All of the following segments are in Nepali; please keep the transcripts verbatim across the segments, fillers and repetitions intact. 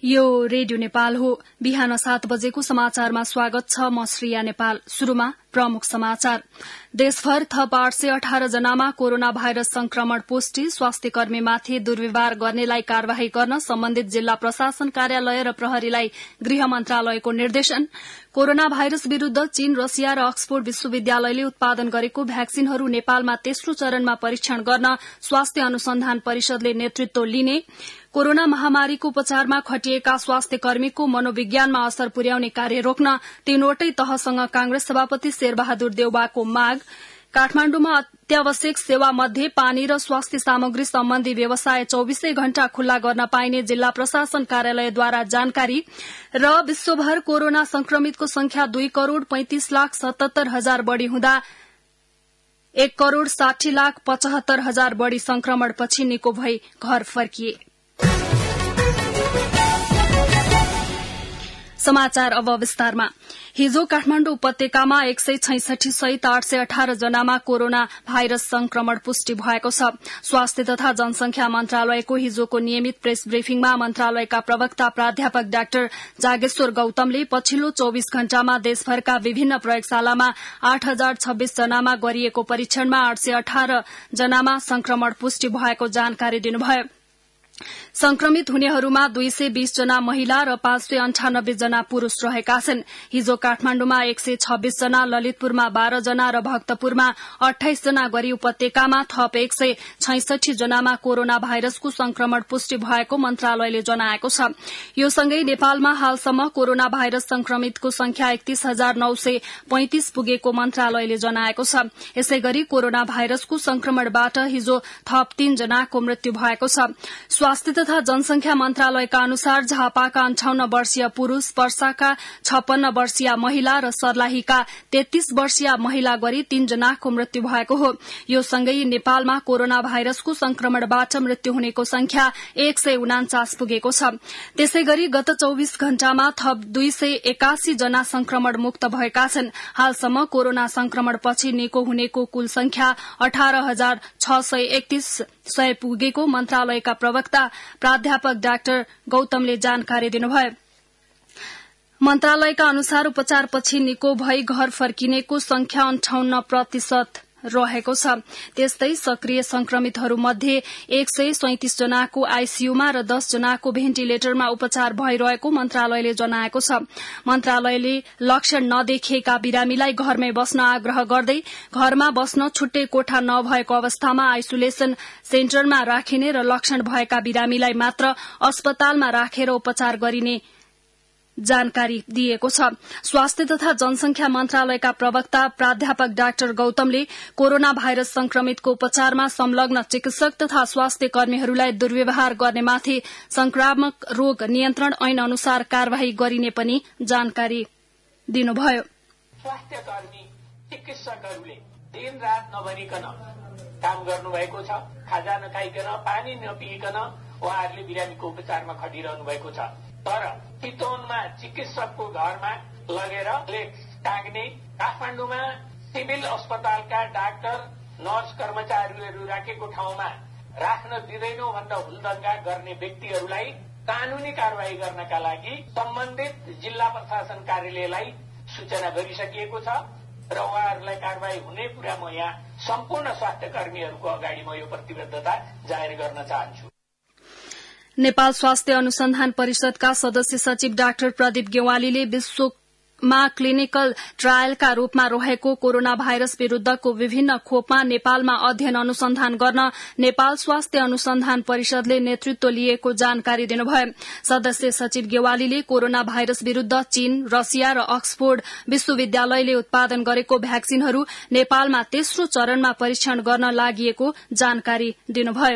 यो रेडियो नेपाल हो। बिहान सात बजेको समाचारमा स्वागत छ। म श्रेया नेपाल। शुरूमा प्रमुख समाचार। देशभर थप आठ सय अठार जनामा कोरोना भाइरस संक्रमण पुष्टि। स्वास्थ्य कर्मीमाथि दुर्व्यवहार गर्नेलाई कार्यवाही गर्न सम्बन्धित जिल्ला प्रशासन कार्यालय र प्रहरीलाई गृह मन्त्रालयको निर्देशन। कोरोना भाइरस विरूद्ध चीन, रसिया र अक्सफोर्ड विश्वविद्यालयले उत्पादन गरेको भ्याक्सिनहरू नेपालमा तेस्रो चरणमा परीक्षण गर्न स्वास्थ्य अनुसन्धान परिषदले नेतृत्व लिने। कोरोना महामारीको उपचारमा खटिएका स्वास्थ्य कर्मीको मनोविज्ञानमा असर पुर्याउने कार्य रोक्न तीनवटै तहसँग कांग्रेस सभापति शेरबहादुर देउवाको माग। काठमाण्डुमा अत्यावश्यक सेवा मध्ये पानी र स्वास्थ्य सामग्री सम्बन्धी व्यवसाय चौबीसै घण्टा खुल्ला गर्न पाइने जिल्ला प्रशासन कार्यालयद्वारा जानकारी। र विश्वभर कोरोना संक्रमितको संख्या दुई करोड़ पैंतिस लाख सतहत्तर हजार बढ़ी हुँदा एक करोड़ साठी लाख पचहत्तर हजार बढ़ी संक्रमणपछि निको भई घर फर्किए। समाचार अब विस्तारमा। हिजो काठमाण्डु उपत्यकामा एक सय छैसठी सहित आठ सय अठार जनामा कोरोना भाइरस संक्रमण पुष्टि भएको छ। स्वास्थ्य तथा जनसंख्या मन्त्रालयको हिजोको नियमित प्रेस ब्रिफिङमा मन्त्रालयका प्रवक्ता प्राध्यापक डाक्टर जागेश्वर गौतमले पछिल्लो चौबीस घण्टामा देशभरका विभिन्न प्रयोगशालामा आठ हजार छब्बीस जनामा गरिएको परीक्षणमा आठ सय अठार जनामा संक्रमण पुष्टि भएको जानकारी दिनुभयो। संक्रमित हुनेहरूमा दुई सय बीस जना महिला र पाँच सय अन्ठानब्बे जना पुरूष रहेका छन्। हिजो काठमाण्डुमा एक सय छब्बीस जना, ललितपुरमा बाह्र जना र भक्तपुरमा अठाइस जना गरी उपत्यकामा थप एक सय छैसठी जनामा कोरोना भाइरसको संक्रमण पुष्टि भएको मन्त्रालयले जनाएको छ। यो सँगै नेपालमा हालसम्म कोरोना भाइरस संक्रमितको संख्या एकतीस हजार नौ सय पैंतिस पुगेको मन्त्रालयले जनाएको छ। यसै गरी कोरोना भाइरसको संक्रमणबाट हिजो थप तीन जनाको मृत्यु भएको छ। स्वास्थ्य तथा जनसंख्या मन्त्रालयका अनुसार झापाका अन्ठाउन्न वर्षीय पुरूष, पर्साका छप्पन्न वर्षीय महिला र सर्लाहीका तेत्तीस वर्षीय महिला गरी तीन जनाको मृत्यु भएको हो। यो सँगै नेपालमा कोरोना भाइरसको संक्रमणबाट मृत्यु हुनेको संख्या एक सय उनाचास पुगेको छ। त्यसै गरी गत चौविस घण्टामा थप दुई सय एकासी जना संक्रमण मुक्त भएका छन्। हालसम्म कोरोना संक्रमणपछि निको हुनेको कुल संख्या अठार हजार छ सय एकतीस सय पुगेको मन्त्रालयका प्रवक्ता प्राध्यापक डाक्टर गौतमले जानकारी दिनुभयो। मन्त्रालयका अनुसार उपचारपछि निको भई घर फर्किनेको संख्या अन्ठाउन्न प्रतिशत रहेको छ। त्यस्तै सक्रिय संक्रमितहरूमध्ये एक सय सैंतिस जनाको आईसीयूमा र दस जनाको भेन्टिलेटरमा उपचार भइरहेको मन्त्रालयले जनाएको छ। मन्त्रालयले लक्षण नदेखिएका बिरामीलाई घरमै बस्न आग्रह गर्दै घरमा बस्न छुट्टै कोठा नभएको अवस्थामा आइसोलेशन सेन्टरमा राखिने र लक्षण भएका बिरामीलाई मात्र अस्पतालमा राखेर उपचार गरिने जानकारी दिएको छ। स्वास्थ्य तथा जनसंख्या मन्त्रालयका प्रवक्ता प्राध्यापक डाक्टर गौतमले कोरोना भाइरस संक्रमितको उपचारमा संलग्न चिकित्सक तथा स्वास्थ्य कर्मीहरूलाई दुर्व्यवहार गर्नेमाथि संक्रामक रोग नियन्त्रण ऐन अनुसार कार्यवाही गरिने पनि जानकारी दिनुभयो। स्वास्थ्य कर्मी चिकित्सकहरूले दिन रात नभरिकन काम गर्नुभएको छ। खाजा नखाइकन, पानी नपिइकन उहाँहरूले बिरामीको उपचारमा खटिरहनु भएको छ। तर चितवनमा चिकित्सकको घरमा लगेर टाग्ने, काठमाडौँमा सिभिल अस्पतालका डाक्टर, नर्स, कर्मचारीहरू राखेको ठाउँमा राख्न दिँदैनौ भन्दा हुलदंगा गर्ने व्यक्तिहरूलाई कानूनी कार्यवाही गर्नका लागि सम्बन्धित जिल्ला प्रशासन कार्यालयलाई सूचना गरिसकिएको छ र उहाँहरूलाई कार्यवाही हुने कुरा म यहाँ सम्पूर्ण स्वास्थ्य कर्मीहरूको अगाडि म यो प्रतिबद्धता जाहेर गर्न चाहन्छु। नेपाल स्वास्थ्य अनुसन्धान परिषदका सदस्य सचिव डाक्टर प्रदीप गेवालीले विश्वमा क्लिनिकल ट्रायलका रूपमा रहेको कोरोना भाइरस विरूद्धको विभिन्न खोपमा नेपालमा अध्ययन अनुसन्धान गर्न नेपाल स्वास्थ्य अनुसन्धान परिषदले नेतृत्व लिएको जानकारी दिनुभयो। सदस्य सचिव गेवालीले कोरोना भाइरस विरूद्ध चीन, रसिया र अक्सफोर्ड विश्वविद्यालयले उत्पादन गरेको भ्याक्सिनहरू नेपालमा तेस्रो चरणमा परीक्षण गर्न लागि जानकारी दिनुभयो।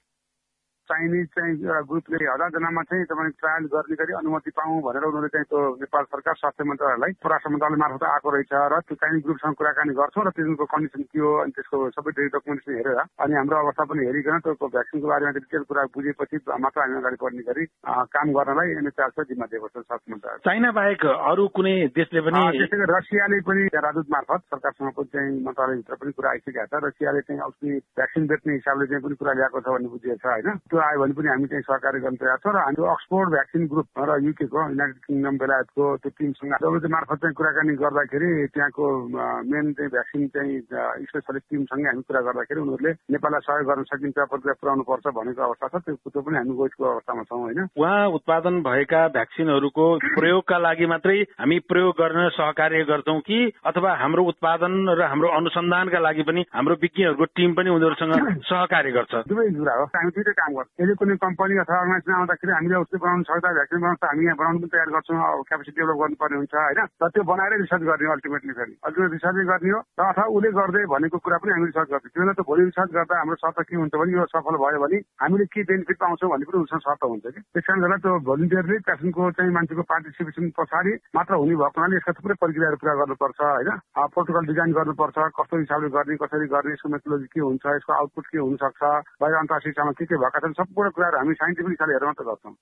चाइनिज चाहिँ ग्रुपले हजार जनामा चाहिँ तपाईँ ट्रायल गर्ने गरी अनुमति पाऊँ भनेर उनीहरूले चाहिँ त्यो नेपाल सरकार स्वास्थ्य मन्त्रालयलाई परराष्ट्र मन्त्रालय मार्फत आएको रहेछ र त्यो चाइनिज ग्रुपसँग कुराकानी गर्छौँ र त्यसको कन्डिसन के हो अनि त्यसको सबै डकुमेन्टेसन हेरेर अनि हाम्रो अवस्था पनि हेरिकन त्यो भ्याक्सिनको बारेमा डिटेल कुरा बुझेपछि मात्र हामी अगाडि बढ्ने गरी काम गर्नलाई एनएचआरले जिम्मा दिएको छ स्वास्थ्य मन्त्रालय। चाइना बाहेक अरू कुनै देशले पनि त्यसै गरी रसियाले पनि राजदूत मार्फत सरकारसँग पनि चाहिँ मन्त्रालयभित्र पनि कुरा आइसकेका छ। रसियाले चाहिँ उसले भ्याक्सिन बेच्ने हिसाबले चाहिँ पनि कुरा ल्याएको छ भन्ने बुझिएको छ होइन। त्यो आयो भने पनि हामी चाहिँ सहकार्य गर्न तयार छौँ र हाम्रो अक्सफोर्ड भ्याक्सिन ग्रुप र युकेको युनाइटेड किङडम बेलायतको त्यो टिमसँग डब्ल्युएचओ मार्फत चाहिँ कुराकानी गर्दाखेरि त्यहाँको मेन चाहिँ भ्याक्सिन चाहिँ स्पेशलिस्ट टिमसँगै हामी कुरा गर्दाखेरि उनीहरूले नेपाललाई सहयोग गर्न सकिन्छ प्रक्रिया पुर्याउनु पर्छ भनेको अवस्था छ। त्यो त्यो पनि हामी गोठको अवस्थामा छौँ होइन। उहाँ उत्पादन भएका भ्याक्सिनहरूको प्रयोगका लागि मात्रै हामी प्रयोग गर्न सहकार्य गर्छौँ कि अथवा हाम्रो उत्पादन र हाम्रो अनुसन्धानका लागि पनि हाम्रो विज्ञहरूको टिम पनि उनीहरूसँग सहकार्य गर्छ? दुवै कुरा हो, हामी दुइटै काम गर्छौँ। यदि कुनै कम्पनी अथवा अर्गनाइजेसन आउँदाखेरि हामीले उसले बनाउन सक्दा भ्याक्सिन बनाउन हामी यहाँ बनाउनु पनि तयार गर्छौँ, क्यापेसिटी डेभलप गर्नुपर्ने हुन्छ होइन। र त्यो बनाएर रिसर्च गर्ने अल्टिमेटली फेरि अल्टिमेट रिसर्चै गर्ने हो र अथवा उसले गर्दै भनेको कुरा पनि हामी रिसर्च गर्छौँ। किन त भोलि रिसर्च गर्दा हाम्रो शर्त के हुन्छ भने यो सफल भयो भने हामीले के बेनिफिट पाउँछौँ भन्ने पनि उसँग शर्त हुन्छ कि। त्यस कारणले त्यो भोलिन्टियरली पेसेन्टको चाहिँ मान्छेको पार्टिसिपेसन पछाडि मात्र हुने भएको हुनाले यसका थुप्रै प्रक्रियाहरू पुरा गर्नुपर्छ होइन। प्रोटोकल डिजाइन गर्नुपर्छ, कस्तो हिसाबले गर्ने, कसरी गर्ने, यसको मेथोलोजी के हुन्छ, यसको आउटपुट के हुन सक्छ, बाहिर अन्तर्राष्ट्रिय स्तरमा के के भएका छन्, सबै कुराहरू हामी साइन्टिफिक हिसाबले हेरेर मात्र गर्छौँ।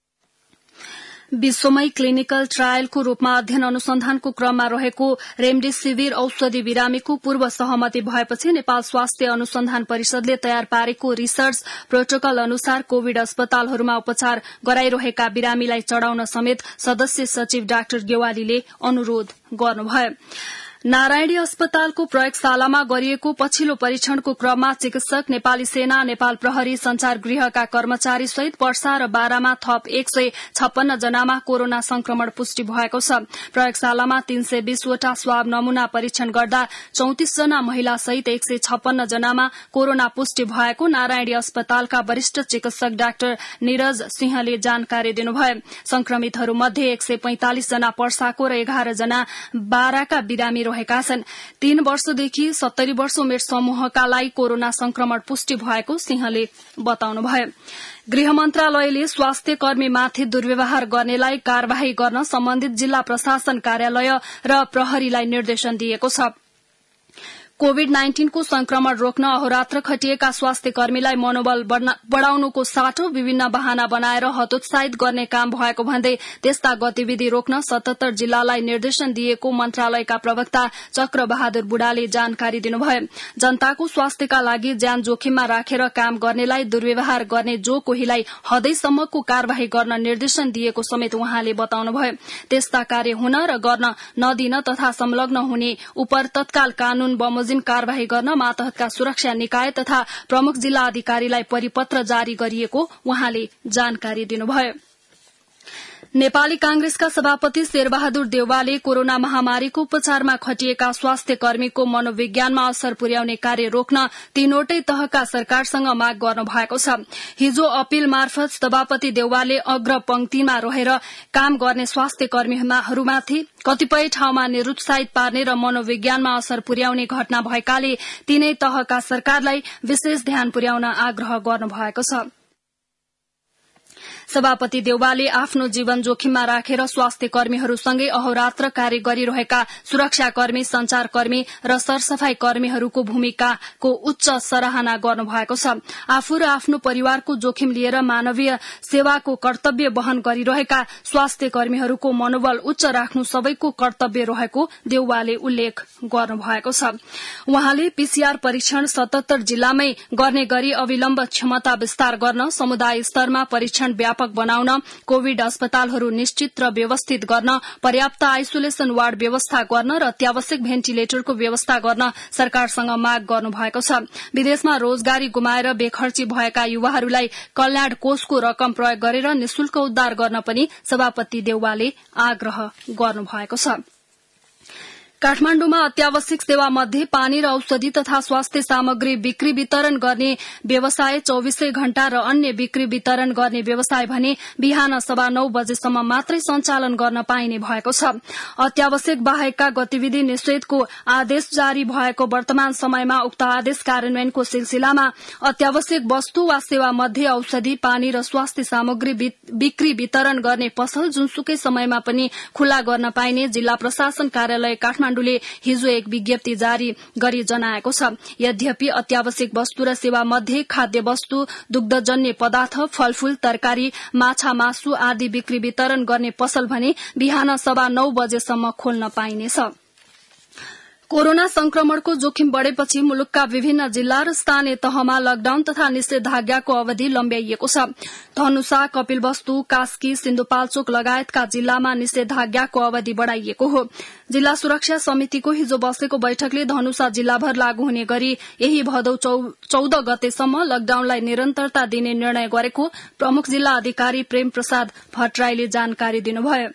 विश्वमै क्लिनिकल ट्रायलको रूपमा अध्ययन अनुसन्धानको क्रममा रहेको रेमडेसिभिर औषधि बिरामीको पूर्व सहमति भएपछि नेपाल स्वास्थ्य अनुसन्धान परिषदले तयार पारेको रिसर्च प्रोटोकल अनुसार कोविड अस्पतालहरूमा उपचार गराइरहेका बिरामीलाई चढ़ाउन समेत सदस्य सचिव डाक्टर गेवालीले अनुरोध गर्नुभयो। नारायणी अस्पतालको प्रयोगशालामा गरिएको पछिल्लो परीक्षणको क्रममा चिकित्सक, नेपाली सेना, नेपाल प्रहरी, संचार गृहका कर्मचारी सहित पर्सा र बारामा थप एक सय छप्पन्न जनामा कोरोना संक्रमण पुष्टि भएको छ। प्रयोगशालामा तीन सय बीसवटा स्वाब नमूना परीक्षण गर्दा चौतिस जना महिला सहित एक सय छप्पन्न जनामा कोरोना पुष्टि भएको नारायणी अस्पतालका वरिष्ठ चिकित्सक डाक्टर निरज सिंहले जानकारी दिनुभयो। संक्रमितहरूमध्ये एक सय पैंतालिस जना पर्साको र एघार जना बाराका बिरामी रहेका छन्। तीन वर्षदेखि सत्तरी वर्ष उमेर समूहका लागि कोरोना संक्रमण पुष्टि भएको सिंहले बताउनुभयो। गृह मन्त्रालयले स्वास्थ्य कर्मीमाथि दुर्व्यवहार गर्नेलाई कार्यवाही गर्न सम्बन्धित जिल्ला प्रशासन कार्यालय र प्रहरीलाई निर्देशन दिएको छ। कोविड नाइन्टीनको संक्रमण रोक्न अहोरात्र खटिएका स्वास्थ्य कर्मीलाई मनोबल बढ़ाउनुको साटो विभिन्न बहाना बनाएर हतोत्साहित गर्ने काम भएको भन्दै त्यस्ता गतिविधि रोक्न सतहत्तर जिल्लालाई निर्देशन दिएको मन्त्रालयका प्रवक्ता चक्र बहादुर बुढाले जानकारी दिनुभयो। जनताको स्वास्थ्यका लागि ज्यान जोखिममा राखेर काम गर्नेलाई दुर्व्यवहार गर्ने जो कोहीलाई हदैसम्मको कार्यवाही गर्न निर्देशन दिएको समेत उहाँले बताउनुभयो। त्यस्ता कार्य हुन र गर्न नदिन तथा संलग्न हुने उपर तत्काल कानून बमोजिम कार्यवाही गर्न मातहतका सुरक्षा निकाय तथा प्रमुख जिल्ला अधिकारीलाई परिपत्र जारी गरिएको उहाँले जानकारी दिनुभयो। नेपाली कांग्रेसका सभापति शेरबहादुर देउवाले कोरोना महामारीको उपचारमा खटिएका स्वास्थ्य कर्मीको मनोविज्ञानमा असर पुर्याउने कार्य रोक्न तीनवटै तहका सरकारसँग माग गर्नु भएको छ। हिजो अपील मार्फत सभापति देउवाले अग्र पंक्तिमा रहेर काम गर्ने स्वास्थ्य कर्मीहरूमाथि कतिपय ठाउँमा निरुत्साहित पार्ने र मनोविज्ञानमा असर पुर्याउने घटना भएकाले तीनै तहका सरकारलाई विशेष ध्यान पुर्याउन आग्रह गर्नु भएको छ। सभापति देउवाले आफ्नो जीवन जोखिममा राखेर स्वास्थ्य कर्मीहरूसँगै अहोरात्र कार्य गरिरहेका सुरक्षाकर्मी, संचारकर्मी र सरसफाई कर्मीहरूको भूमिकाको उच्च सराहना गर्नुभएको छ। आफू र आफ्नो परिवारको जोखिम लिएर मानवीय सेवाको कर्तव्य वहन गरिरहेका स्वास्थ्य कर्मीहरूको मनोबल उच्च राख्नु सबैको कर्तव्य रहेको देउवाले उल्लेख गर्नुभएको छ। उहाँले पीसीआर परीक्षण सतहत्तर जिल्लामै गर्ने गरी अविलम्ब क्षमता विस्तार गर्न, समुदाय स्तरमा परीक्षण व्यापक बनाउन, कोविड अस्पतालहरू निश्चित र व्यवस्थित गर्न, पर्याप्त आइसोलेशन वार्ड व्यवस्था गर्न र अत्यावश्यक भेन्टिलेटरको व्यवस्था गर्न सरकारसँग माग गर्नुभएको छ। विदेशमा रोजगारी गुमाएर बेखर्ची भएका युवाहरूलाई कल्याण कोषको रकम प्रयोग गरेर निशुल्क उद्धार गर्न पनि सभापति देउवाले आग्रह गर्नुभएको छ। काठमाण्डुमा अत्यावश्यक सेवा मध्ये पानी र औषधि तथा स्वास्थ्य सामग्री बिक्री वितरण गर्ने व्यवसाय, चौविसै घण्टा र अन्य बिक्री वितरण गर्ने व्यवसाय भने बिहान सवा नौ बजेसम्म मात्रै सञ्चालन गर्न पाइने भएको छ। अत्यावश्यक बाहेकका गतिविधि निषेधको आदेश जारी भएको वर्तमान समयमा उक्त आदेश कार्यान्वयनको सिलसिलामा अत्यावश्यक वस्तु वा सेवा मध्ये औषधि, पानी र स्वास्थ्य सामग्री बिक्री वितरण गर्ने पसल जुनसुकै समयमा पनि खुल्ला गर्न पाइने जिल्ला प्रशासन कार्यालय काठमाडौँ ले हिजो एक विज्ञप्ति जारी गरी जनाएको छ। यद्यपि अत्यावश्यक वस्तु र सेवा मध्ये खाद्य वस्तु, दुग्धजन्य पदार्थ, फलफूल, तरकारी, माछा, मासु आदि बिक्री वितरण गर्ने पसल भने बिहान सवा नौ बजेसम्म खोल्न पाइनेछ। कोरोना संक्रमणको जोखिम बढ़ेपछि मुलुकका विभिन्न जिल्ला र स्थानीय तहमा लकडाउन तथा निषेधाज्ञाको अवधि लम्ब्याइएको छ। धनुषा, कपिलवस्तु, कास्की, सिन्धुपाल्चोक लगायतका जिल्लामा निषेधाज्ञाको अवधि बढ़ाइएको हो। जिल्ला सुरक्षा समितिको हिजो बसेको बैठकले धनुषा जिल्लाभर लागू हुने गरी यही भदौ चौध गतेसम्म लकडाउनलाई निरन्तरता दिने निर्णय गरेको प्रमुख जिल्ला अधिकारी प्रेम प्रसाद भट्टराईले जानकारी दिनुभयो।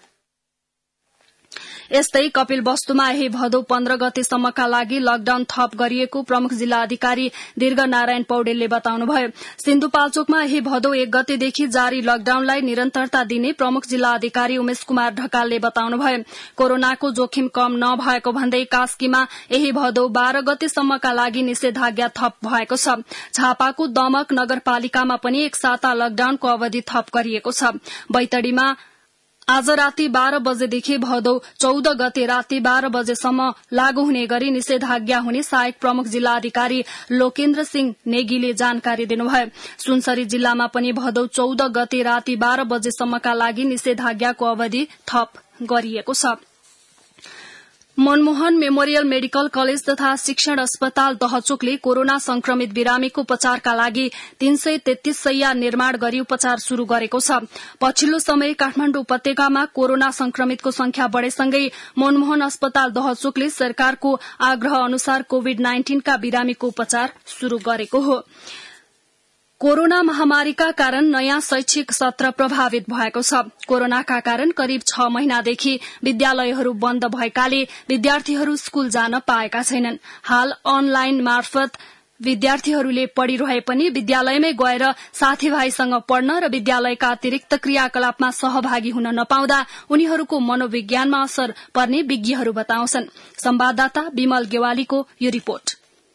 यस्तै कपिलवस्तुमा यही भदौ पन्ध्र गतेसम्मका लागि लकडाउन थप गरिएको प्रमुख जिल्ला अधिकारी दीर्घ नारायण पौडेलले बताउनुभयो। सिन्धुपाल्चोकमा यही भदौ एक गतेदेखि जारी लकडाउनलाई निरन्तरता दिने प्रमुख जिल्ला अधिकारी उमेश कुमार ढकालले बताउनुभयो। कोरोनाको जोखिम कम नभएको भन्दै कास्कीमा यही भदौ बाह्र गतेसम्मका लागि निषेधाज्ञा थप भएको छ। झापाको दमक नगरपालिकामा पनि एक साता लकडाउनको अवधि थप गरिएको छ। बैतडीमा आज राति बाह्र बजेदेखि भदौ चौध गते राति बाह्र बजेसम्म लागू हुने गरी निषेधाज्ञा हुने सहायक प्रमुख जिल्ला अधिकारी लोकेन्द्र सिंह नेगीले जानकारी दिनुभयो। सुनसरी जिल्लामा पनि भदौ चौध गते राति बाह्र बजेसम्मका लागि निषेधाज्ञाको अवधि थप गरिएको छ। मनमोहन मेमोरियल मेडिकल कलेज तथा शिक्षण अस्पताल दहचोकले कोरोना संक्रमित बिरामीको उपचारका लागि तीन सय तेत्तीस शैय्या निर्माण गरी उपचार शुरू गरेको छ। पछिल्लो समय काठमाडौँ उपत्यकामा कोरोना संक्रमितको संख्या बढ़ेसँगै मनमोहन अस्पताल दहचोकले सरकारको आग्रह अनुसार कोविड नाइन्टीन का बिरामीको उपचार शुरू गरेको हो। कोरोना महामारीका कारण नयाँ शैक्षिक सत्र प्रभावित भएको छ। कोरोनाका कारण करिब छ महिनादेखि विद्यालयहरू बन्द भएकाले विद्यार्थीहरू स्कूल जान पाएका छैनन्। हाल अनलाइन मार्फत विद्यार्थीहरूले पढ़िरहे पनि विद्यालयमै गएर साथीभाइसँग पढ्न र विद्यालयका अतिरिक्त क्रियाकलापमा सहभागी हुन नपाउँदा उनीहरूको मनोविज्ञानमा असर पर्ने विज्ञहरू बताउँछन्। संवाददाता विमल गेवालीको यो रिपोर्ट।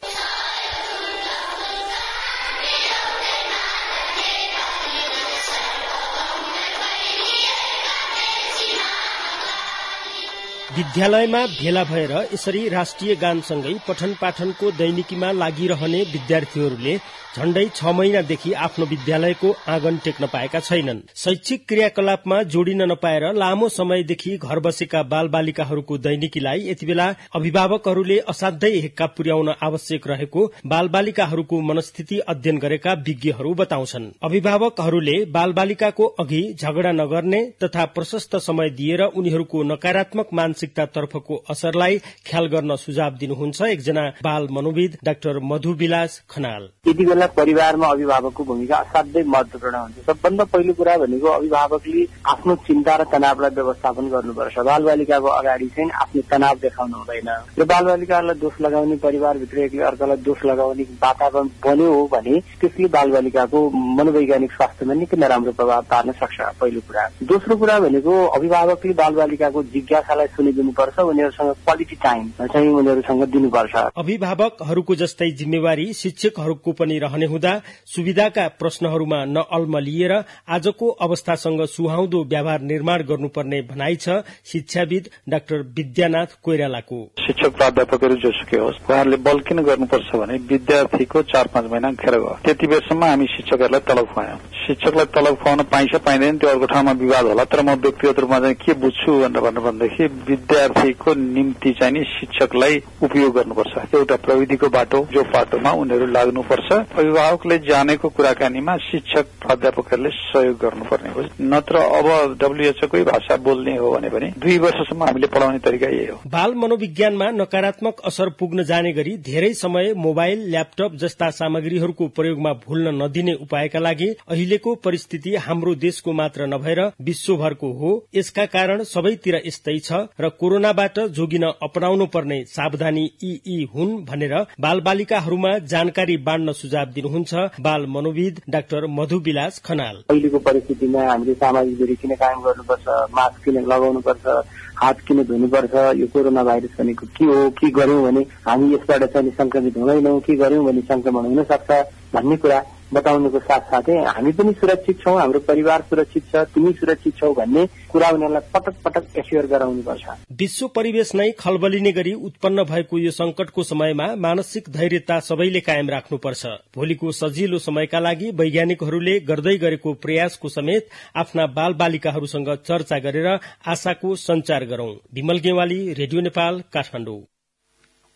विद्यालयमा भेला भएर यसरी राष्ट्रिय गानसँगै पठन पाठनको दैनिकीमा लागिरहने विद्यार्थीहरूले झण्डै छ महिनादेखि आफ्नो विद्यालयको आँगन टेक्न पाएका छैनन्। शैक्षिक क्रियाकलापमा जोडिन नपाएर लामो समयदेखि घर बसेका बाल बालिकाहरूको दैनिकीलाई यतिबेला अभिभावकहरूले असाध्यै हेक्का पुर्याउन आवश्यक रहेको बाल बालिकाहरूको मनस्थिति अध्ययन गरेका विज्ञहरू बताउँछन्। अभिभावकहरूले बाल बालिकाको अघि झगडा नगर्ने तथा प्रशस्त समय दिएर उनीहरूको नकारात्मक मानसिकता तर्फको असरलाई ख्याल गर्न सुझाव दिनुहुन्छ एकजना बाल मनोविद डाक्टर मधुविलास खनाल। परिवारमा अभिभावकको भूमिका असाध्यै महत्वपूर्ण हुन्छ। सबभन्दा पहिलो कुरा भनेको अभिभावकले आफ्नो चिन्ता र तनावलाई व्यवस्थापन गर्नुपर्छ। बालबालिकाको अगाडि चाहिँ आफ्नो तनाव देखाउनु हुँदैन र बालबालिकालाई दोष लगाउने, परिवारभित्र एकले अर्कालाई दोष लगाउने वातावरण बन्यो हो भने त्यसले बालबालिकाको मनोवैज्ञानिक स्वास्थ्यमा निकै नराम्रो प्रभाव पार्न सक्छ। पहिलो कुरा। दोस्रो कुरा भनेको अभिभावकले बालबालिकाको जिज्ञासालाई सुनिदिनुपर्छ, उनीहरूसँग क्वालिटी टाइम चाहिँ उनीहरूसँग दिनुपर्छ। अभिभावकहरूको जस्तै जिम्मेवारी शिक्षकहरूको पनि रहने हुँदा सुविधाका प्रश्नहरूमा नअल्मलिएर आजको अवस्थासँग सुहाउँदो व्यवहार निर्माण गर्नुपर्ने भनाइ छ शिक्षाविद डाक्टर विद्यानाथ कोइरालाको। शिक्षक प्राध्यापकहरू जोसुकै होस्, उहाँहरूले बल किन गर्नुपर्छ भने विद्यार्थीको चार पाँच महिना खेर गयो, त्यति बेरसम्म हामी शिक्षकहरूलाई तलब खुवायौं। शिक्षकलाई तलब खुवाउन पाइन्छ पाइँदैन त्यो अर्को ठाउँमा विवाद होला, तर म व्यक्तिगत रूपमा चाहिँ के बुझ्छु भनेर भन्नुभन्दाखेरि विद्यार्थीको निम्ति चाहिँ नि शिक्षकलाई उपयोग गर्नुपर्छ। एउटा प्रविधिको बाटो जो बाटोमा उनीहरू लाग्नुपर्छ। अभिभावकले जानेको कुराकानीमा शिक्षक प्राध्यापकहरूले सहयोग गर्नुपर्ने हो। नत्र अब डब्ल्युएचओकै भाषा बोल्ने हो भने पनि दुई वर्षसम्म हामीले पढाउने तरिका यही हो। बाल मनोविज्ञानमा नकारात्मक असर पुग्न जाने गरी धेरै समय मोबाइल, ल्यापटप जस्ता सामग्रीहरूको प्रयोगमा भुल्न नदिने उपायका लागि अहिलेको परिस्थिति हाम्रो देशको मात्र नभएर विश्वभरको हो। यसका कारण सबैतिर यस्तै छ र कोरोनाबाट जोगिन अपनाउनु पर्ने सावधानी यी यी हुन् भनेर बाल बालिकाहरूमा जानकारी बाँड्न सुझाव दिनुहुन्छ बाल मनोविद डाक्टर मधुविलास खनाल। अहिलेको परिस्थितिमा हामीले सामाजिक दूरी किन कायम गर्नुपर्छ, मास्क किन लगाउनुपर्छ, हात किन धुनुपर्छ, यो कोरोना भाइरस भनेको के हो, के गर्यौं भने हामी यसबाट चाहिँ संक्रमित हुँदैनौं, के गर्यौं भने संक्रमण हुन सक्छ भन्ने कुरा बताउनुको साथसाथै हामी पनि सुरक्षित छौं, हाम्रो परिवार सुरक्षित छ, तिमी सुरक्षित छौ भन्ने कुरा उनीहरूलाई पटक पटक एस्योर गराउनुपर्छ। विश्व परिवेश नै खलबलिने गरी उत्पन्न भएको यो संकटको समयमा मानसिक धैर्यता सबैले कायम राख्नुपर्छ। भोलिको सजिलो समयका लागि वैज्ञानिकहरूले गर्दै गरेको प्रयासको समेत आफ्ना बाल बालिकाहरूसँग चर्चा गरेर आशाको संचार गरौं। विमल गेवाली, रेडियो नेपाल, काठमाडौँ।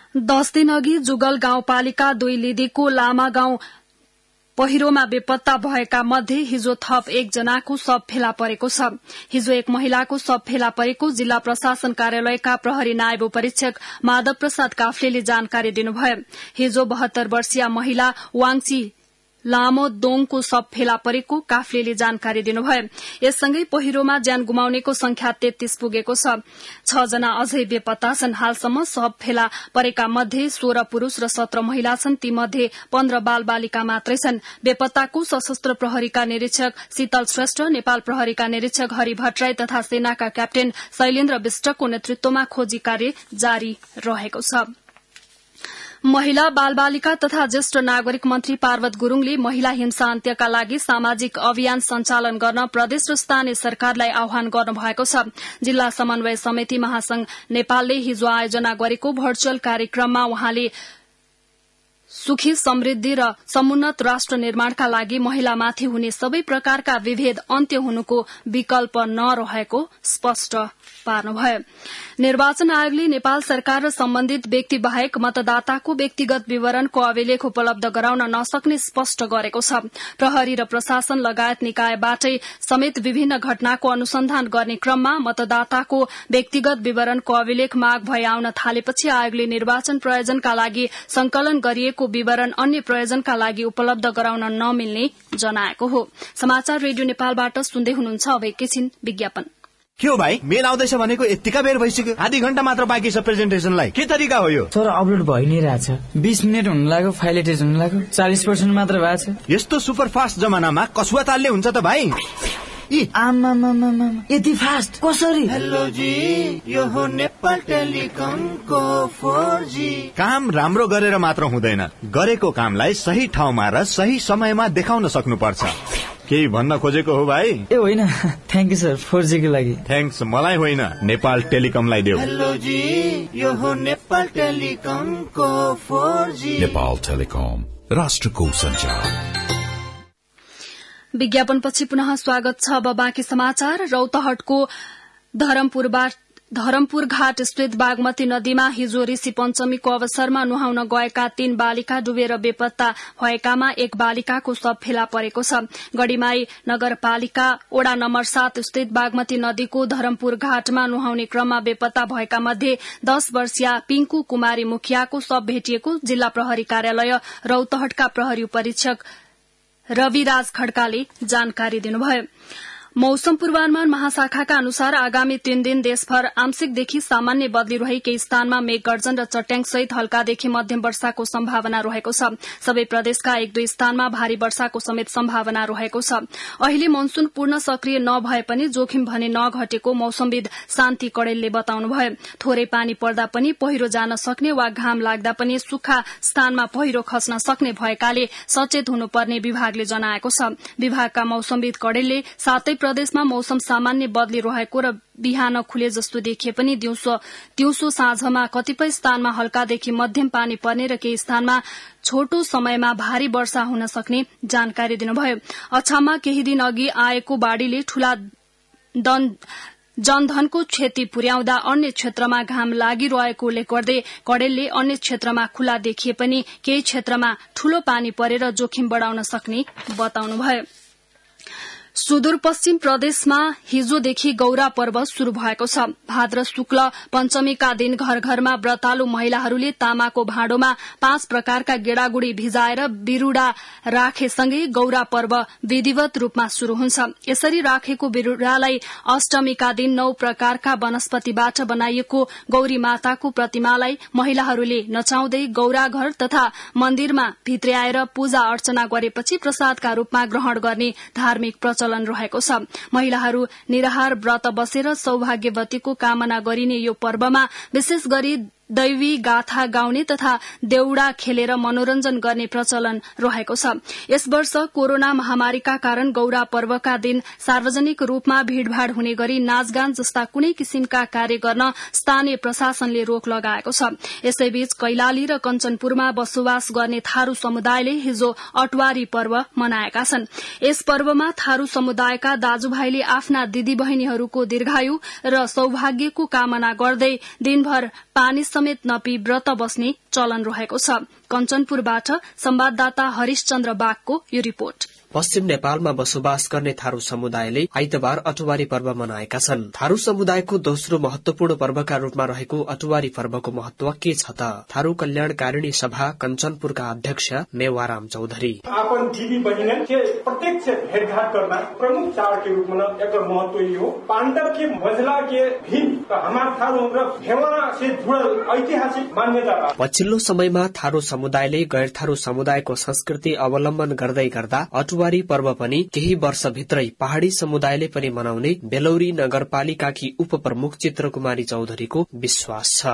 दस दिन अघि जुगल गाउँपालिका दुई लिदीको लामा गाउँ पहिरोमा बेपत्ता भएका मध्ये हिजो थप एकजनाको शव फेला परेको छ। हिजो एक महिलाको शव फेला परेको जिल्ला प्रशासन कार्यालयका प्रहरी नायब उपरीक्षक माधव प्रसाद काफ्लेले जानकारी दिनुभयो। हिजो बहत्तर वर्षीय महिला वाङची लामो दोङको शव फेला परेको काफ्लेले जानकारी दिनुभयो। यससँगै पहिरोमा ज्यान गुमाउनेको संख्या तेत्तीस पुगेको छ। छ जना अझै बेपत्ता छन्। हालसम्म शव फेला परेका मध्ये सोह्र पुरूष र सत्र महिला छन्। तीमध्ये पन्ध्र बाल बालिका मात्रै छन्। बेपत्ताको सशस्त्र प्रहरीका निरीक्षक शीतल श्रेष्ठ, नेपाल प्रहरीका निरीक्षक हरि भट्टराई तथा सेनाका क्याप्टेन शैलेन्द्र विष्टको नेतृत्वमा खोजी कार्य जारी रहेको छ। महिला बाल बालिका तथा ज्येष्ठ नागरिक मन्त्री पार्वत गुरूङले महिला हिंसा अन्त्यका लागि सामाजिक अभियान सञ्चालन गर्न प्रदेश र स्थानीय सरकारलाई आह्वान गर्नुभएको छ। जिल्ला समन्वय समिति महासंघ नेपालले हिजो आयोजना गरेको भर्चुअल कार्यक्रममा वहाँले सुखी समृद्धि र समुन्नत राष्ट्र निर्माणका लागि महिलामाथि हुने सबै प्रकारका विभेद अन्त्य हुनुको विकल्प नरहेको स्पष्ट पार्नुभयो। निर्वाचन आयोगले नेपाल सरकार र सम्बन्धित व्यक्ति बाहेक मतदाताको व्यक्तिगत विवरणको अभिलेख उपलब्ध गराउन नसक्ने स्पष्ट गरेको छ। प्रहरी र प्रशासन लगायत निकायबाटै समेत विभिन्न घटनाको अनुसन्धान गर्ने क्रममा मतदाताको व्यक्तिगत विवरणको अभिलेख माग भई आउन थालेपछि आयोगले निर्वाचन प्रयोजनका लागि संकलन गरिएको विवरण अन्य प्रयोजनका लागि उपलब्ध गराउन नमिल्ने जनाएको हो। समाचार रेडियो नेपालबाट सुन्दै हुनुहुन्छ। अब एकैछिन विज्ञापन। के हो भाइ, मेल आउँदैछ भनेको यतिका बेर भइसक्यो। आधी घण्टा मात्र बाँकी छ प्रेजेन्टेसनलाई। के तरिका हो यो? सर अपलोड भइ नै रहेछ। बीस मिनट हुन लाग्यो, फाइल एटेच हुन लाग्यो, चालीस पर्सेन्ट मात्र भएको छ। यस्तो सुपर फास्ट जमानामा कसुवा तालले हुन्छ त भाइ? आमामामामा यति फास्ट कसरी? हेलो जी, यो हो नेपाल टेलिकमको फोर जी। काम राम्रो गरेर मात्र हुँदैन, गरेको कामलाई सही ठाउँमा र सही समयमा देखाउन सक्नुपर्छ। केही भन्न खोजेको हो भाइ? ए होइन, thank you sir four G को लागि। थ्याङ्क्स मलाई होइन, नेपाल टेलिकमलाई देऊ। हेलो जी, यो हो नेपाल टेलिकमको फोर जी। नेपाल टेलिकम, राष्ट्रको सञ्चार। विज्ञापनपछि पुनः स्वागत छ। अब बाँकी समाचार। रौतहटको धरमपुरबाट धरमपुर घाट स्थित बागमती नदीमा हिजो ऋषि पञ्चमीको अवसरमा नुहाउन गएका तीन बालिका डुबेर बेपत्ता भएकामा एक बालिकाको शव फेला परेको छ। गढीमाई नगरपालिका ओडा नम्बर सात स्थित बागमती नदीको धरमपुर घाटमा नुहाउने क्रममा बेपत्ता भएका मध्ये दश वर्षीय पिंकु कुमारी मुखियाको शव भेटिएको जिल्ला प्रहरी कार्यालय रौतहटका प्रहरी उपरीक्षक रविराज खड्काले जानकारी दिनुभयो। मौसम पूर्वानुमान महाशाखाका अनुसार आगामी तीन दिन देशभर आंशिकदेखि सामान्य बदली रही केही स्थानमा मेघगर्जन र चट्याङसहित हल्कादेखि मध्यम वर्षाको सम्भावना रहेको छ। सबै प्रदेशका एक दुई स्थानमा भारी वर्षाको समेत सम्भावना रहेको छ। अहिले मनसून पूर्ण सक्रिय नभए पनि जोखिम भने नघटेको मौसमविद शान्ति कडेलले बताउनुभयो। थोरै पानी पर्दा पनि पहिरो जान सक्ने वा घाम लाग्दा पनि सुक्खा स्थानमा पहिरो खस्न सक्ने भएकाले सचेत हुनुपर्ने विभागले जनाएको छ। विभागका मौसमविद कडेलले सातै प्रदेशमा मौसम सामान्य बदली रहेको र बिहान खुले जस्तो देखिए पनि दिउँसो दिउँसो साँझमा कतिपय स्थानमा हल्कादेखि मध्यम पानी पर्ने र केही स्थानमा छोटो समयमा भारी वर्षा हुन सक्ने जानकारी दिनुभयो। अछाममा केही दिन अघि आएको बाढ़ीले ठूला जनधनको क्षति पुर्याउँदा अन्य क्षेत्रमा घाम लागिरहेको उल्लेख गर्दै कडेलले अन्य क्षेत्रमा खुला देखिए पनि केही क्षेत्रमा ठूलो पानी परेर जोखिम बढ़ाउन सक्ने बताउनुभयो। सुदूरपश्चिम प्रदेशमा हिजोदेखि गौरा पर्व शुरू भएको छ। भाद्र शुक्ल पञ्चमीका दिन घर घरमा व्रतालु महिलाहरूले तामाको भाँडोमा पाँच प्रकारका गेडागुडी भिजाएर बिरूडा राखेसँगै गौरा पर्व विधिवत रूपमा शुरू हुन्छ। यसरी राखेको बिरूडालाई अष्टमीका दिन नौ प्रकारका वनस्पतिबाट बनाइएको गौरी माताको प्रतिमालाई महिलाहरूले नचाउँदै गौरा घर तथा मन्दिरमा भित्र्याएर पूजा अर्चना गरेपछि प्रसादका रूपमा ग्रहण गर्ने धार्मिक प्रचलन रहेको छ। महिलाहरू निराहार व्रत बसेर सौभाग्यवतीको कामना गरिने यो पर्वमा विशेष गरी दैवी गाथा गाउने तथा देउडा खेलेर मनोरञ्जन गर्ने प्रचलन रहेको छ। यस वर्ष कोरोना महामारीका कारण गौरा पर्वका दिन सार्वजनिक रूपमा भीड़भाड़ हुने गरी नाचगान जस्ता कुनै किसिमका कार्य गर्न स्थानीय प्रशासनले रोक लगाएको छ। यसैबीच कैलाली र कञ्चनपुरमा बसोबास गर्ने थारू समुदायले हिजो अटवारी पर्व मनाएका छन्। यस पर्वमा थारू समुदायका दाजुभाइले आफ्ना दिदी बहिनीहरूको दीर्घायु र सौभाग्यको कामना गर्दै दिनभर पानी समेत नपी व्रत बस्ने चलन रहेको छ। कञ्चनपुरबाट संवाददाता हरिशचन्द्र बागको यो रिपोर्ट। पश्चिम नेपालमा बसोबास गर्ने थारू समुदायले आइतबार अटुवारी पर्व मनाएका छन्। थारू समुदायको दोस्रो महत्वपूर्ण पर्वका रूपमा रहेको अटुवारी पर्वको महत्व के छ त? थारू कल्याणकारिणी सभा कञ्चनपुरका अध्यक्ष मेवाराम चौधरी आपन दिदी बहिनी के प्रत्यक्ष भेटघाट गर्दा प्रमुख चाड के रूपमा एकर महत्व यो पाण्डव के मझला के भीम र हमार थारू र भेवना से जुड़ल ऐतिहासिक मान्यता छ। पछिल्लो समयमा थारू समुदायले गैर थारू समुदायको संस्कृति अवलम्बन गर्दै गर्दा अटुवारी पर्व पनि केही वर्षभित्रै पहाड़ी समुदायले पनि मनाउने बेलौरी नगरपालिकाकी उपप्रमुख चित्रकुमारी चौधरीको विश्वास छ।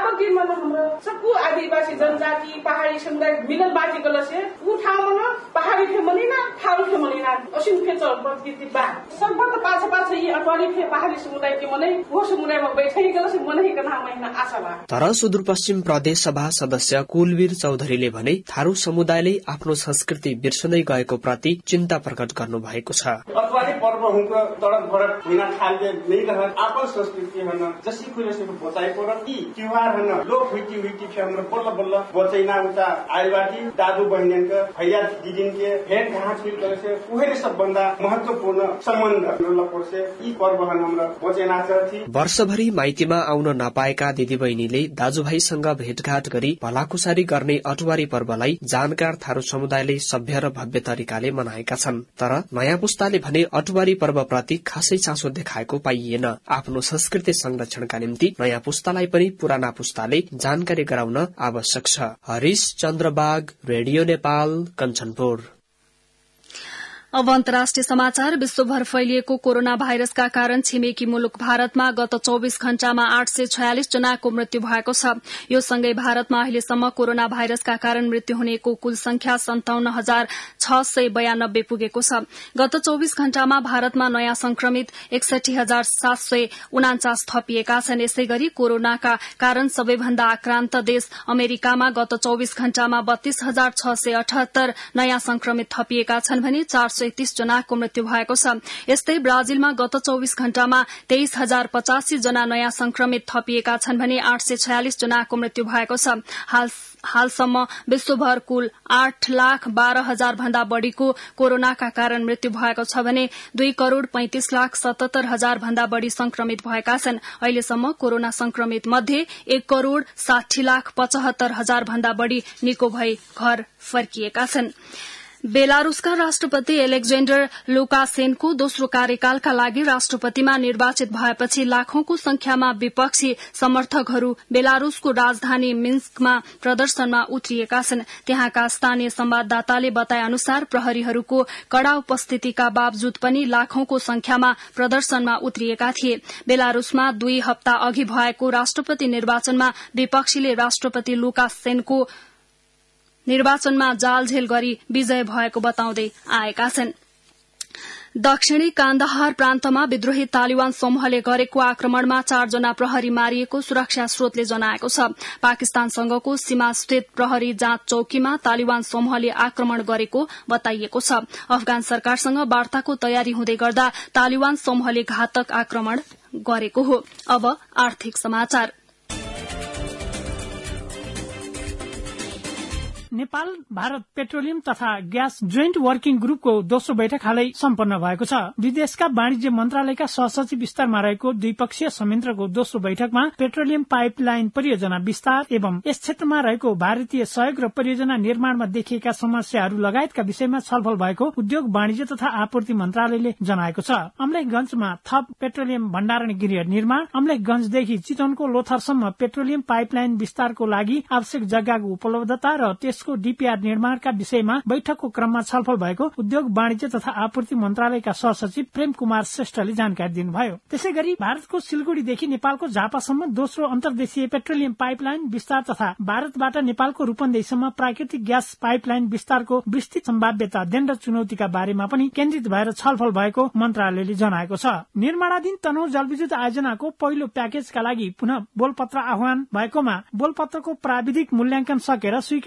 सबको आदिवासी जनजाति पहाड़ी समुदाय मिलन बाजी गलसे उ ठाउँमा पहाड़ी फेमनी ना थारू फेमनी ना असिन फेच प्रकृति बा सबभन्दा पाछे पाछे यी अटवारी फे पहाड़ी समुदाय के मनै वो समुदायमा बैठै गलसे मनै के नाम महिना आशा बा। तर सुदूरपश्चिम प्रदेश सभा सदस्य कुलवीर चौधरीले भने थारू समुदायले आफ्नो संस्कृति बिर्सदै गएको प्रति चिन्ता प्रकट गर्नु भएको छ। अटवारी पर्व हुँको तडक भरक हुन थाल्दै नै रह आफ्नो संस्कृति हन जसी खुलेसे बचाइ परती त्योहार हन लोक हुइटी हुइटी फेमर बल्ल बल्ल बचैना उता आइबाटी दादु बहिनीका भैया दिदीनके भेट घाट फिल गरेसे उहेले सबभन्दा महत्वपूर्ण सम्बन्ध ल पर्से यी पर्वहन हाम्रो बचैना चथि। वर्षभरि माइतीमा आउन नपाएका दिदीबहिनीले दाजुभाइसँग भेटघाट गरी भलाकुसारी गर्ने अटुवारी पर्वलाई जानकार थारू समुदायले सभ्य र भव्य तरिकाले मनाएका छन्। तर नयाँ पुस्ताले भने अटुवारी पर्वप्रति खासै चासो देखाएको पाइएन। आफ्नो संस्कृति संरक्षणका निम्ति नयाँ पुस्तालाई पनि पुराना पुस्ताले जानकारी गराउन आवश्यक छ। हरिश चन्द्रबाग, रेडियो नेपाल, कञ्चनपुर। अब अन्तर्राष्ट्रिय समाचार। विश्वभर फैलिएको कोरोना भाइरसका कारण छिमेकी मुलुक भारतमा गत चौविस घण्टामा आठ सय छयालिस जनाको मृत्यु भएको छ। यो सँगै भारतमा अहिलेसम्म कोरोना भाइरसका कारण मृत्यु हुनेको कुल संख्या सन्ताउन्न हजार छ सय बयानब्बे पुगेको छ। गत चौविस घण्टामा भारतमा नयाँ संक्रमित एकसठी हजार सात सय उनाचास थपिएका छन्। यसै गरी कोरोनाका कारण सबैभन्दा आक्रान्त देश अमेरिकामा गत चौविस घण्टामा बत्तीस हजार छ सय अठहत्तर नयाँ संक्रमित थपिएका छन् भने चार सय तीस जनाको मृत्यु भएको छ। यस्तै ब्राजिलमा गत चौविस घण्टामा तेइस हजार पचासी जना नयाँ संक्रमित थपिएका छन् भने आठ सय छयालिस जनाको मृत्यु भएको छ। हाल हालसम्म विश्वभर कुल आठ लाख बाह्र हजार भन्दा बढ़ीको कोरोनाका कारण मृत्यु भएको छ भने दुई करोड़ पैंतिस लाख सतहत्तर हजार भन्दा बढ़ी संक्रमित भएका छन्। अहिलेसम्म कोरोना संक्रमित मध्ये एक करोड़ साठी लाख पचहत्तर हजार भन्दा बढ़ी निको भई घर फर्किएका छन्। बेलारूसका राष्ट्रपति एलेक्जेन्डर लुकासेन्को दोस्रो कार्यकालका लागि राष्ट्रपतिमा निर्वाचित भएपछि लाखौंको संख्यामा विपक्षी समर्थकहरू बेलारूसको राजधानी मिन्स्कमा प्रदर्शनमा उत्रिएका छन्। त्यहाँका स्थानीय संवाददाताले बताए अनुसार प्रहरीहरूको कड़ा उपस्थितिका बावजुद पनि लाखौंको संख्यामा प्रदर्शनमा उत्रिएका थिए। बेलारूसमा दुई हप्ता अघि भएको राष्ट्रपति निर्वाचनमा विपक्षीले राष्ट्रपति लुकासेन्को निर्वाचनमा जालझेल गरी विजय भएको बताउँदै आएका छन्। दक्षिणी कान्दाहार प्रान्तमा विद्रोही तालिबान समूहले गरेको आक्रमणमा चारजना प्रहरी मारिएको सुरक्षा स्रोतले जनाएको छ। पाकिस्तानसँगको सीमास्थित प्रहरी जाँच चौकीमा तालिबान समूहले आक्रमण गरेको बताइएको छ। अफगान सरकारसँग वार्ताको तयारी हुँदै गर्दा तालिबान समूहले घातक आक्रमण गरेको हो। अब आर्थिक समाचार। नेपाल भारत पेट्रोलियम तथा ग्यास जोइन्ट वर्किङ ग्रुपको दोस्रो बैठक हालै सम्पन्न भएको छ। विदेशका वाणिज्य मन्त्रालयका सहसचिव स्तरमा रहेको द्विपक्षीय संयन्त्रको दोस्रो बैठकमा पेट्रोलियम पाइपलाइन परियोजना विस्तार एवं यस क्षेत्रमा रहेको भारतीय सहयोग र परियोजना निर्माणमा देखिएका समस्याहरू लगायतका विषयमा छलफल भएको उद्योग वाणिज्य तथा आपूर्ति मन्त्रालयले जनाएको छ। अम्लेखगंजमा थप पेट्रोलियम भण्डारण गृह निर्माण, अम्लेखगंजदेखि चितवनको लोथरसम्म पेट्रोलियम पाइपलाइन विस्तारको लागि आवश्यक जग्गाको उपलब्धता र त्यस को डीपीआर निर्माणका विषयमा बैठकको क्रममा छलफल भएको उद्योग वाणिज्य तथा आपूर्ति मन्त्रालयका सहसचिव प्रेम कुमार श्रेष्ठले जानकारी दिनुभयो। त्यसैगरी भारतको सिलगुड़ीदेखि नेपालको झापासम्म दोस्रो अन्तर्देशीय पेट्रोलियम पाइपलाइन विस्तार तथा भारतबाट नेपालको रूपन्देहीसम्म प्राकृतिक ग्यास पाइपलाइन विस्तारको विस्तृत सम्भाव्यता अध्ययन र चुनौतीका बारेमा पनि केन्द्रित भएर छलफल भएको मन्त्रालयले जनाएको छ। निर्माणाधीन तनहुँ जलविद्युत आयोजनाको पहिलो प्याकेजका लागि पुनः बोलपत्र आह्वान भएकोमा बोलपत्रको प्राविधिक मूल्याङ्कन सकेर स्वीकृतिका लागि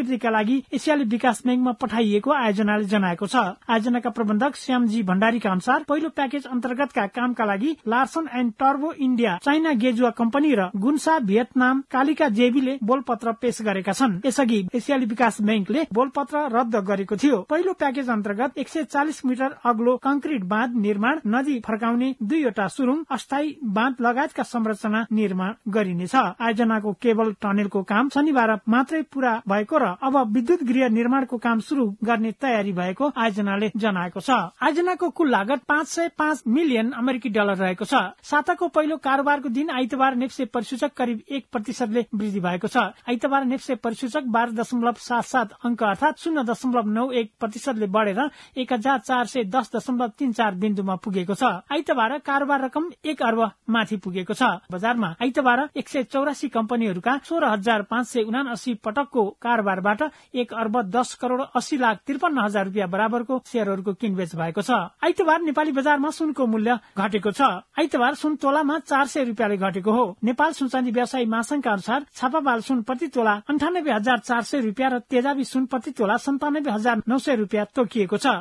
लागि एसियाली विकास ब्याङ्कमा पठाइएको आयोजनाले जनाएको छ। आयोजनाका प्रबन्धक श्यामजी भण्डारीका अनुसार पहिलो प्याकेज अन्तर्गतका कामका लागि Larsen and turbo India, China गेजुवा company र गुन्सा भियतनाम कालिका जेबीले बोलपत्र पेश गरेका छन्। यसअघि एसियाली विकास ब्याङ्कले बोलपत्र रद्द गरेको थियो। पहिलो प्याकेज अन्तर्गत एक सय चालिस मिटर अग्लो कंक्रिट बाँध निर्माण, नदी फर्काउने दुईवटा सुरुङ, अस्थायी बाँध लगायतका संरचना निर्माण गरिनेछ। आयोजनाको केबल टनेलको काम शनिबार मात्रै पूरा भएको र अब विद्युत गृह निर्माणको काम शुरू गर्ने तयारी भएको आयोजनाले जनाएको छ। आयोजनाको कुल लागत पाँच सय पाँच मिलियन अमेरिकी डलर रहेको छ। साताको पहिलो कारोबारको दिन आइतबार नेप्से परिसूचक करिब एक प्रतिशतले वृद्धि भएको छ। आइतबार नेप्से परिसूचक बाह्र दशमलव सात सात अंक अर्थात शून्य दशमलव नौ एक प्रतिशतले बढ़ेर एक हजार चार सय दस दशमलव तीन चार बिन्दुमा पुगेको छ। आइतबार कारोबार रकम एक अर्ब माथि पुगेको छ। बजारमा आइतबार एक सय चौरासी कम्पनीहरूका सोह्र हजार पाँच सय उनासी पटकको कारोबारबाट एक अर्ब दस करोड़ अस्सी लाख त्रिपन्न हजार रुपियाँ बराबरको शेयरहरूको किनबेच भएको छ। आइतबार नेपाली बजारमा सुनको मूल्य घटेको छ। आइतबार सुन तोलामा चार सय रुपियाँले घटेको हो। नेपाल सुनचाँदी व्यवसायी महासंघका अनुसार छापामाल सुन प्रति तोला अन्ठानब्बे हजार चार सय रुपियाँ र तेजाबी सुन प्रति तोला सन्तानब्बे हजार नौ सय रुपियाँ तोकिएको छ।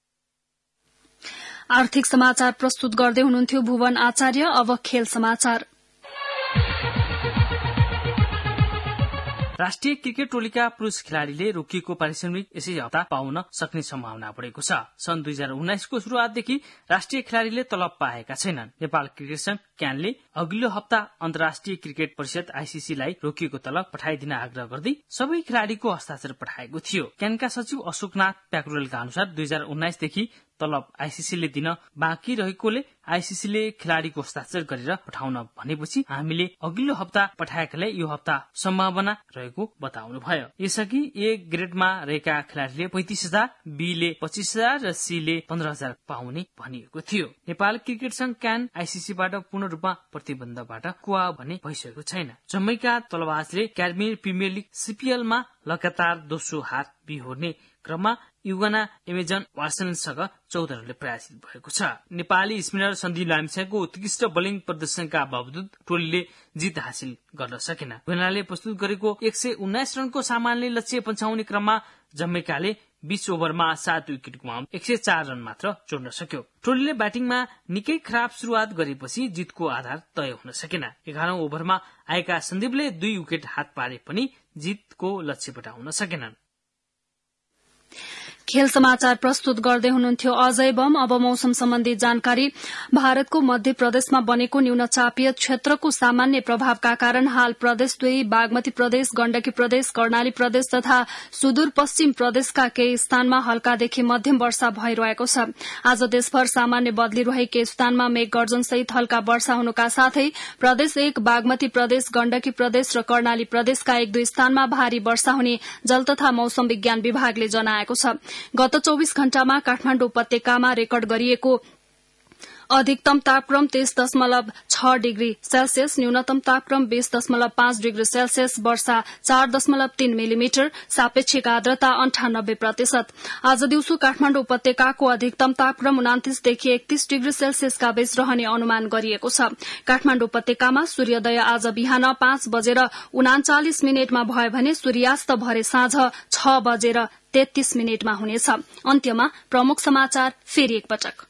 आर्थिक समाचार प्रस्तुत गर्दै हुनुहुन्थ्यो भुवन आचार्य। अब खेल समाचार। राष्ट्रिय क्रिकेट टोलीका पुरूष खेलाड़ीले रोकिएको पारिश्रमिक यसै हप्ता पाउन सक्ने सम्भावना बढेको छ। सन् दुई हजार उन्नाइसको शुरूआतदेखि राष्ट्रिय खेलाड़ीले तलब पाएका छैनन्। नेपाल क्रिकेट संघ क्यानले अघिल्लो हप्ता अन्तर्राष्ट्रिय क्रिकेट परिषद आईसीसीलाई रोकिएको तलब पठाइदिन आग्रह गर्दै सबै खेलाड़ीको हस्ताक्षर पठाएको थियो। क्यानका सचिव अशोकनाथ प्याकुरेलका अनुसार दुई हजार उन्नाइसदेखि तलब आईसीसीले दिन बाँकी रहेकोले आईसीसीले खेलाड़ीको हस्ताक्षर गरेर पठाउन भनेपछि हामीले अघिल्लो हप्ता पठाएकालाई यो हप्ता सम्भावना रहेको बताउनु भयो। यसअघि ए ग्रेडमा रहेका खेलाड़ीले पैंतिस हजार, बी ले पच्चीस हजार र सी ले पन्ध्र हजार पाउने भनिएको थियो। नेपाल क्रिकेट संघ क्यान आईसीसीबाट पूर्ण रूपमा प्रतिबन्धबाट कुवा भने भइसकेको छैन। जम्मैका तलवाजले क्याडमी प्रिमियर लिग सीपीएलमा लगातार दोस्रो हार बिहोर्ने क्रममा युगना एमेजन वार्सनसँग चौध रनले पराजित भएको छ। नेपाली स्पिनर सन्दीप लामिछानेको उत्कृष्ट बोलिङ प्रदर्शनका बावजुद टोलीले जित हासिल गर्न सकेन। युगनाले प्रस्तुत गरेको एक सय उन्नाइस रनको सामान्य लक्ष्य पन्छाउने क्रममा जम्मैकाले बीस ओभरमा सात विकेट गुमाउन एक सय चार रन मात्र जोड्न सक्यो। टोलीले ब्याटिङमा निकै खराब शुरूआत गरेपछि जितको आधार तय हुन सकेन। एघारौं ओभरमा आएका सन्दीपले दुई विकेट हात पारे पनि जितको लक्ष्य पटाउन सकेनन्। खेल समाचार प्रस्तुत गर्दै हुनुहुन्थ्यो अजय बम। अब मौसम सम्बन्धी जानकारी। भारतको मध्य प्रदेशमा बनेको न्यूनचापीय क्षेत्रको सामान्य प्रभावका कारण हाल प्रदेश दुई, बागमती प्रदेश, गण्डकी प्रदेश, कर्णाली प्रदेश तथा सुदूरपश्चिम प्रदेशका केही स्थानमा हल्कादेखि मध्यम वर्षा भइरहेको छ। आज देशभर सामान्य बदली रहे केही स्थानमा मेघ गर्जनसहित हल्का वर्षा हुनुका साथै प्रदेश एक, बागमती प्रदेश, गण्डकी प्रदेश र कर्णाली प्रदेशका एक दुई स्थानमा भारी वर्षा हुने जल तथा मौसम विज्ञान विभागले जनाएको छ। गत चौबीस घण्टामा काठमाडौँ उपत्यकामा रेकर्ड गरिएको अधिकतम तापक्रम तेइस दशमलव छ डिग्री सेल्सियस, न्यूनतम तापक्रम बीस दशमलव पाँच डिग्री सेल्सियस, वर्षा चार दशमलव तीन मिलिमिटर, सापेक्षिक आर्द्रता अन्ठानब्बे प्रतिशत। आज दिउँसो काठमाडौँ उपत्यकाको अधिकतम तापक्रम उनातिसदेखि एकतीस डिग्री सेल्सियसका बीच रहने अनुमान गरिएको छ। काठमाडौँ उपत्यकामा सूर्योदय आज बिहान पाँच बजेर उनाचालिस मिनटमा भयो भने सूर्यास्त भरे साँझ छ बजेर तेत्तीस मिनटमा हुनेछ। अन्त्यमा प्रमुख समाचार फेरि एकपटक।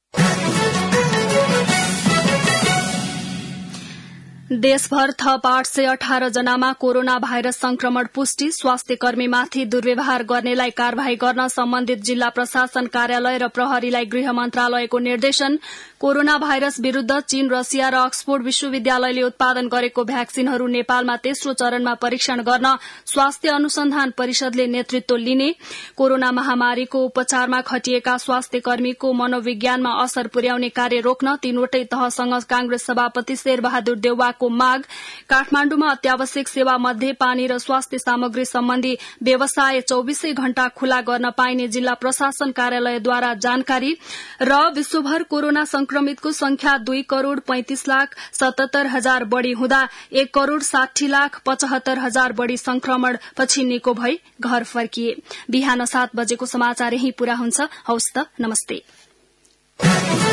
देशभर थप आठ सय अठार जनामा कोरोना भाइरस संक्रमण पुष्टि। स्वास्थ्य कर्मीमाथि दुर्व्यवहार गर्नेलाई कार्यवाही गर्न सम्बन्धित जिल्ला प्रशासन कार्यालय र प्रहरीलाई गृह मन्त्रालयको निर्देशन। कोरोना भाइरस विरूद्ध चीन, रसिया र अक्सफोर्ड विश्वविद्यालयले उत्पादन गरेको भ्याक्सिनहरू नेपालमा तेस्रो चरणमा परीक्षण गर्न स्वास्थ्य अनुसन्धान परिषदले नेतृत्व लिने। कोरोना महामारीको उपचारमा खटिएका स्वास्थ्य कर्मीको मनोविज्ञानमा असर पुर्याउने कार्य रोक्न तीनवटै तहसँग कांग्रेस सभापति शेरबहादुर देउवाको माग। काठमाण्डुमा अत्यावश्यक सेवा मध्ये पानी र स्वास्थ्य सामग्री सम्बन्धी व्यवसाय चौबीसै घण्टा खुला गर्न पाइने जिल्ला प्रशासन कार्यालयद्वारा जानकारी। र विश्वभर कोरोना संक्रमितको संख्या दुई करोड़ पैंतिस लाख सतहत्तर हजार बढ़ी हुँदा एक करोड़ साठी लाख पचहत्तर हजार बढ़ी संक्रमण पछि निको भई घर फर्किए। बिहान सात बजेको समाचार यही पूरा हुन्छ। हवस् त, नमस्ते।